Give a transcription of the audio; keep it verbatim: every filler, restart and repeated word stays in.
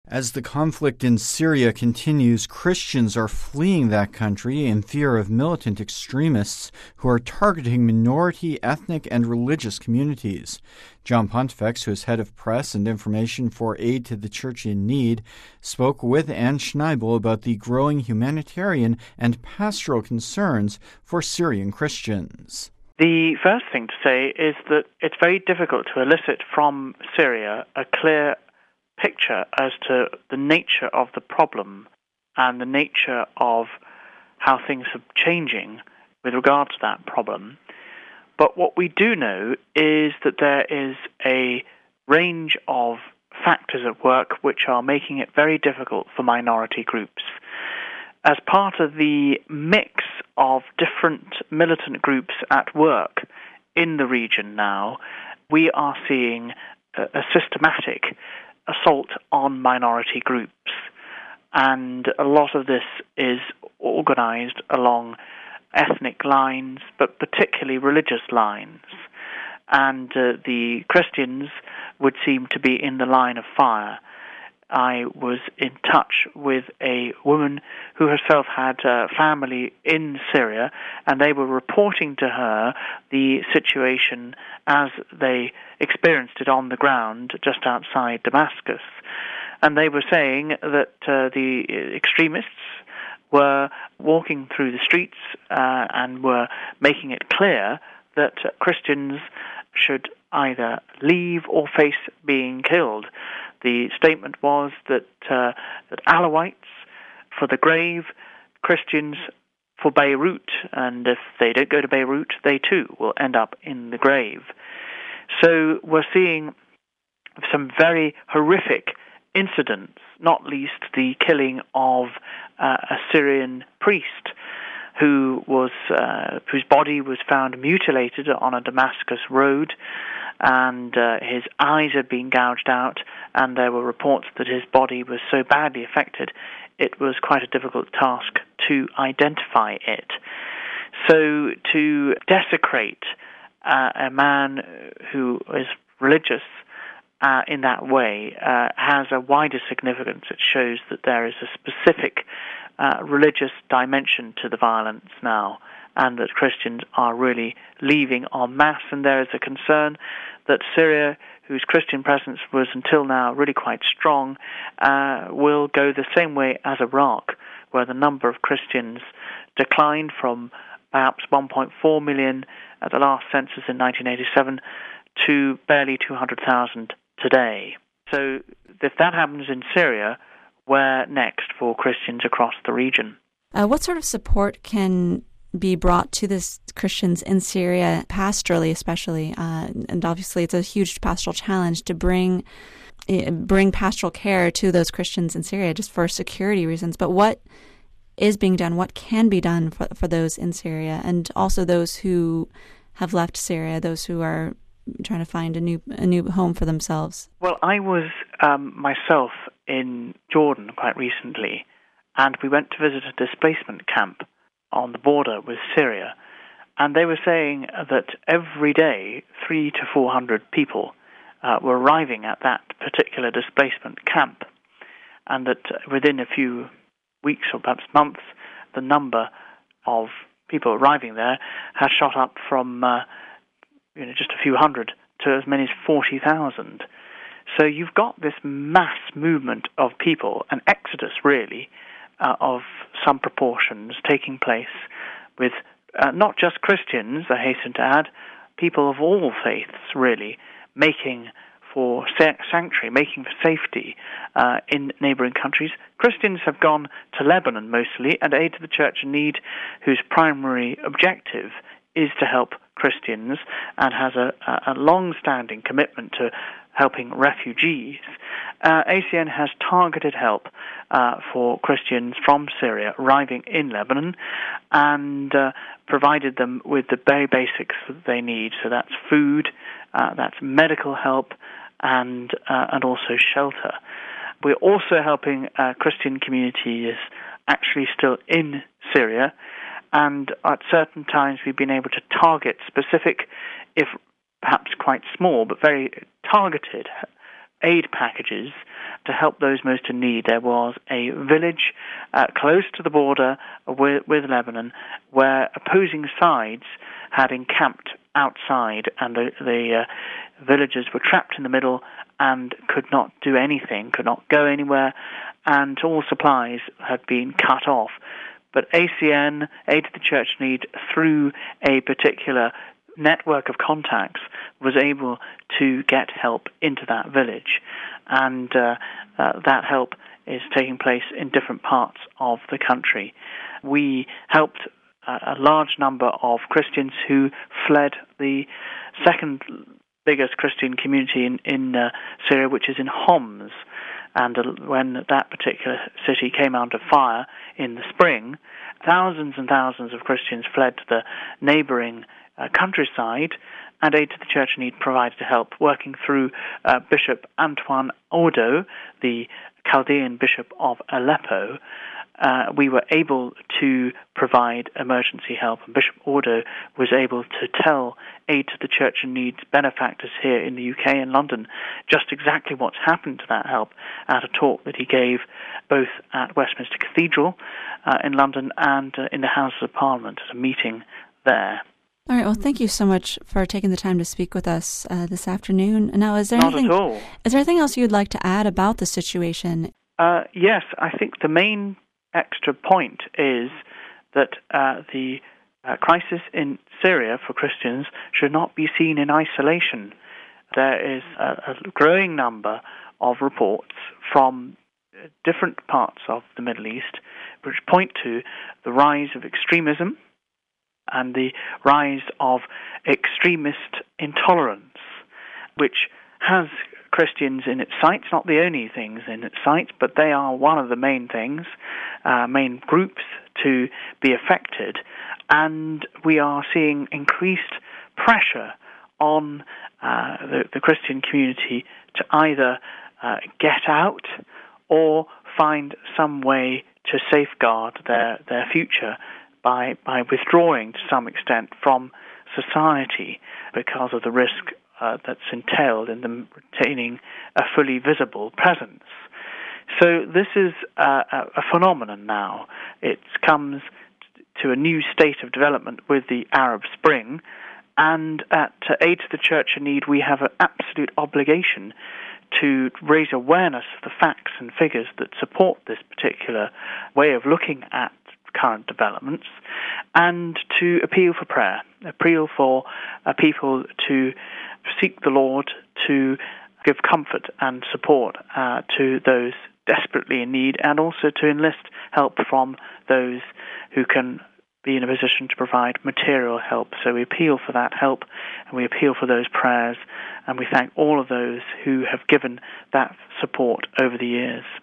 As the conflict in Syria continues, Christians are fleeing that country in fear of militant extremists who are targeting minority, ethnic, and religious communities. John Pontifex, who is head of press and information for Aid to the Church in Need, spoke with Anne Schneibel about the growing humanitarian and pastoral concerns for Syrian Christians. The first thing to say is that it's very difficult to elicit from Syria a clear picture as to the nature of the problem and the nature of how things are changing with regard to that problem. But what we do know is that there is a range of factors at work which are making it very difficult for minority groups. As part of the mix of different militant groups at work in the region now, we are seeing a, a systematic assault on minority groups. And a lot of this is organized along ethnic lines, but particularly religious lines. And uh, the Christians would seem to be in the line of fire. I was in touch with a woman who herself had a family in Syria, and they were reporting to her the situation as they experienced it on the ground just outside Damascus. And they were saying that uh, the extremists were walking through the streets uh, and were making it clear that uh, Christians should either leave or face being killed. The statement was that uh, that Alawites for the grave, Christians for Beirut, and if they don't go to Beirut, they too will end up in the grave. So we're seeing some very horrific incidents, not least the killing of uh, a Syrian priest who was uh, whose body was found mutilated on a Damascus road, and uh, his eyes had been gouged out, and there were reports that his body was so badly affected it was quite a difficult task to identify it. So to desecrate uh, a man who is religious uh, in that way uh, has a wider significance. It shows that there is a specific uh, religious dimension to the violence now, and that Christians are really leaving en masse, and there is a concern that Syria, whose Christian presence was until now really quite strong, uh, will go the same way as Iraq, where the number of Christians declined from perhaps one point four million at the last census in nineteen eighty-seven to barely two hundred thousand today. So if that happens in Syria, where next for Christians across the region? Uh, what sort of support can be brought to this Christians in Syria, pastorally especially? Uh, and obviously it's a huge pastoral challenge to bring bring pastoral care to those Christians in Syria just for security reasons. But what is being done? What can be done for, for those in Syria, and also those who have left Syria, those who are trying to find a new a new home for themselves? Well, I was um, myself in Jordan quite recently, and we went to visit a displacement camp on the border with Syria, and they were saying that every day three to four hundred people uh, were arriving at that particular displacement camp, and that within a few weeks or perhaps months, the number of people arriving there has shot up from uh, you know just a few hundred to as many as forty thousand. So you've got this mass movement of people, an exodus really, uh, of some proportions taking place with uh, not just Christians, I hasten to add, people of all faiths really, making for sanctuary, making for safety uh, in neighboring countries. Christians have gone to Lebanon mostly, and Aid to the Church in Need, whose primary objective is to help Christians and has a, a long-standing commitment to helping refugees. Uh, A C N has targeted help uh, for Christians from Syria arriving in Lebanon and uh, provided them with the very basics that they need. So that's food, uh, that's medical help, and uh, and also shelter. We're also helping uh, Christian communities actually still in Syria, and at certain times we've been able to target specific, if perhaps quite small, but very targeted aid packages to help those most in need. There was a village uh, close to the border with, with Lebanon where opposing sides had encamped outside, and the, the uh, villagers were trapped in the middle and could not do anything, could not go anywhere, and all supplies had been cut off. But A C N, Aid to the Church in Need, through a particular network of contacts, was able to get help into that village. And uh, uh, that help is taking place in different parts of the country. We helped uh, a large number of Christians who fled the second biggest Christian community in, in uh, Syria, which is in Homs. And uh, when that particular city came under fire in the spring, thousands and thousands of Christians fled to the neighboring uh, countryside, and Aid to the Church in Need provided help, working through uh, Bishop Antoine Odo, the Chaldean Bishop of Aleppo. Uh, we were able to provide emergency help, and Bishop Odo was able to tell Aid to the Church in Need's benefactors here in the U K and London just exactly what's happened to that help at a talk that he gave both at Westminster Cathedral uh, in London and uh, in the Houses of Parliament at a meeting there. All right. Well, thank you so much for taking the time to speak with us uh, this afternoon. Now, is there Not anything? at all. Is there anything else you'd like to add about the situation? Uh, yes, I think the main extra point is that uh, the uh, crisis in Syria for Christians should not be seen in isolation. There is a, a growing number of reports from different parts of the Middle East which point to the rise of extremism and the rise of extremist intolerance, which has Christians in its sights, not the only things in its sights, but they are one of the main things, uh, main groups to be affected. And we are seeing increased pressure on uh, the, the Christian community to either uh, get out or find some way to safeguard their, their future by, by withdrawing to some extent from society because of the risk Uh, that's entailed in them retaining a fully visible presence. So this is uh, a, a phenomenon now. It comes to a new state of development with the Arab Spring, and at uh, Aid to the Church in Need, we have an absolute obligation to raise awareness of the facts and figures that support this particular way of looking at current developments, and to appeal for prayer, appeal for uh, people to seek the Lord to give comfort and support uh, to those desperately in need, and also to enlist help from those who can be in a position to provide material help. So we appeal for that help, and we appeal for those prayers, and we thank all of those who have given that support over the years.